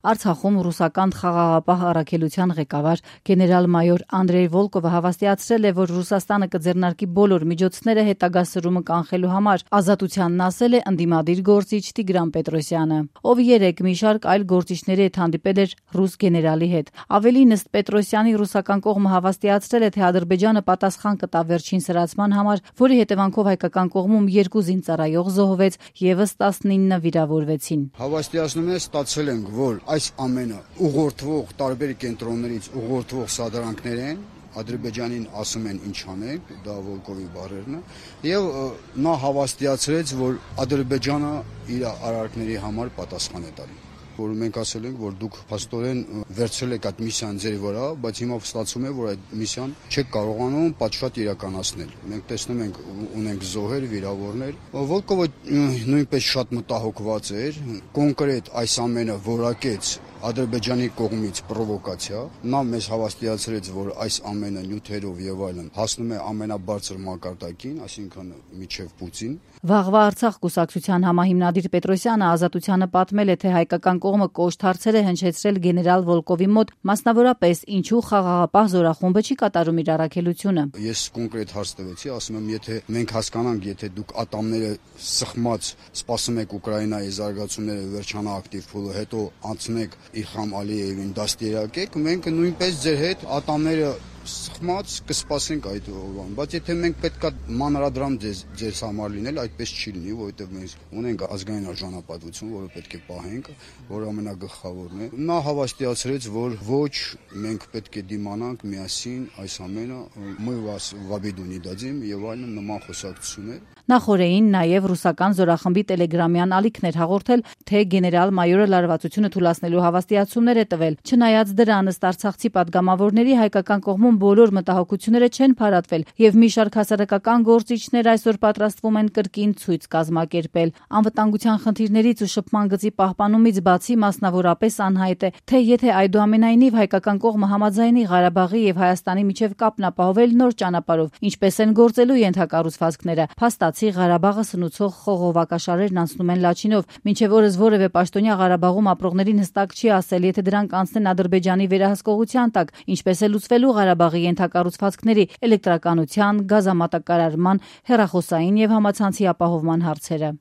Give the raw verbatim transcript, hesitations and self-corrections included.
Արցախում ռուսական խաղաղապահ առաքելության ղեկավար գեներալ-մայոր Անդրեյ Վոլկովը հավաստիացրել է, որ Ռուսաստանը կձեռնարկի բոլոր միջոցները հետագա սրումը կանխելու համար։ Ազատությանն ասել է ընդդիմադիր գործիչ Տիգրան Պետրոսյանը, ով երեկ մի շարք այլ գործիչների հետ հանդիպել էր ռուս գեներալի հետ։ Ավելին, ըստ Պետրոսյանի, ռուսական կողմը հավաստիացրել է, թե Ադրբեջանը պատասխան կտա վերջին սրացման համար, որի հետևանքով հայկական կողմում երկու զինծառայող զոհվեց, ևս տասնինը վիրավորվեցին։ Հավաստիացնում է, ստացել ենք, որ այս ամենը ուղղորդվող տարբեր կենտրոններից ուղղորդվող սադրանքներ են, Ադրբեջանին ասում են ինչ անենք, դա Վոլկովի բառերն է, եւ նա հավաստիացրեց, որ Ադրբեջանը իր արարքների համար պատասխան է տալի։ Որ մենք ասել ենք, որ դուք փաստորեն վերցրել եք այդ միսիան ձեր վրա, բայց հիմա ստացվում է, որ այդ միսիան չեք կարողանում պատշաճ իրականացնել։ Մենք տեսնում ենք, ունենք զոհեր, վիրավորներ։ Վոլկովը նույնպես շատ մտահոգված էր, կոնկրետ այս ամենը որակեց Ադրբեջանի կողմից պրովոկացիա, նա մեզ հավաստիացրեց, որ այս ամենը նյութերով եւ այլն հասնում է ամենաբարձր մակարդակին, այսինքն միջև Պուտին։ Վաղվա Արցախ կուսակցության համահիմնադիր Պետրոսյանը Ազատությանը պատմել է, թե հայկական կողմը կոշտ հարցեր է հնչեցրել գեներալ Վոլկովի մոտ, մասնավորապես ինչու խաղաղապահ զորախումբը չի կատարում իր առաքելությունը։ Ես կոնկրետ հարց տվեցի, ասում եմ, եթե մենք հասկանանք, եթե դուք ատամները սխմած սպասում եք Ուկրաինայի զարգացումները վերջանա ակտիվ փուլը, հետո անցնեք Իլհամ Ալիևին դաստիարակեք, մենք նույնպես ձեր հետ ատամները սխմած կսպասենք այդ օրվան, բայց եթե մենք պետքա մանրադրամ ձեր համար լինել, այդպես չի լինի, որովհետև մենք ունենք ազգային արժանապատվություն, որը պետք է պահենք, որ ամենագլխավորն է։ Նա հավաստիացրեց, որ ոչ, մենք պետք է դիմանանք միասին այս ամենը, мы вас в обиду не дадим եւ այլն նման խոսակցություններ։ Նախորդին նաև ռուսական զորախմբի տելեգրամյան ալիքն էր հաղորդել, թե գեներալ-մայորը լարվածությունը թուլացնելու հավաստիացումներ է տվել։ Չնայած դրան, ըստ արցախցի պատգամավորների, հայկական կողմում բոլոր մտահոգությունները չեն փարատվել, եւ մի շարք հասարակական գործիչներ այսօր պատրաստվում են կրկին ցույց կազմակերպել։ Անվտանգության խնդիրներից ու շփման գծի պահպանումից բացի, մասնավորապես անհայտ է, թե եթե այդուամենայնիվ հայկական կողմը համաձայնի Ղարաբաղի եւ Հայաստանի միջև կապն ապահովել նոր ճանապարհով, ինչպես են գործելու ենթակառուցվածքները, փաստացի Ղարաբաղը սնուցող խողովակաշարերն անցնում են Լաչինով, մինչև օրս որևէ պաշտոնյա Ղարաբաղում ապրողներին հստակ չի ասել, եթե դրանք անցնեն Ադրբեջանի վերահսկողության տակ, ինչպես է լուծվելու Ղարաբաղի ենթակառուցվածքների, էլեկտրականության, գազամատակարարման, հեռախոսային եւ համացանցի ապահովման հարցերը։